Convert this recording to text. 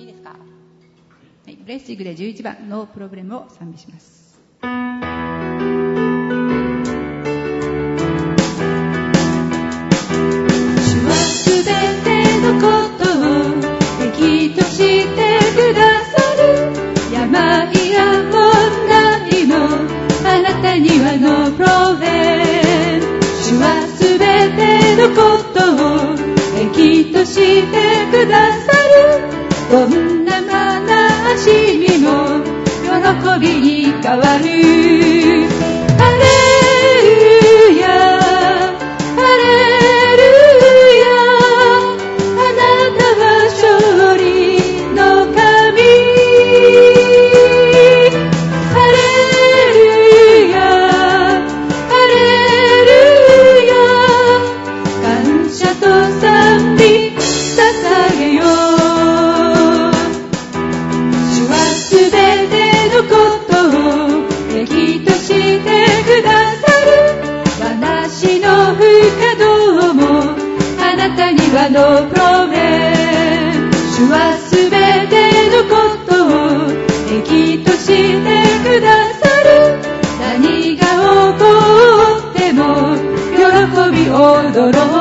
いいですか？ はい、ブレッシングで11番ノープロブレムを賛美します。主はすべてのことを益としてくださる。病や問題もあなたにはノープロブレム。主はすべてのことを益としてくださる。どんな悲しみも喜びに変わる。ハレルヤハレルヤ、あなたは勝利の神。ハレルヤハレルヤ、感謝と賛美捧げよう。主はすべてのことを益としてくださる。私の不可動もあなたにはノープロブレム。主はすべてのことを益としてくださる。何が起こっても喜び踊ろう。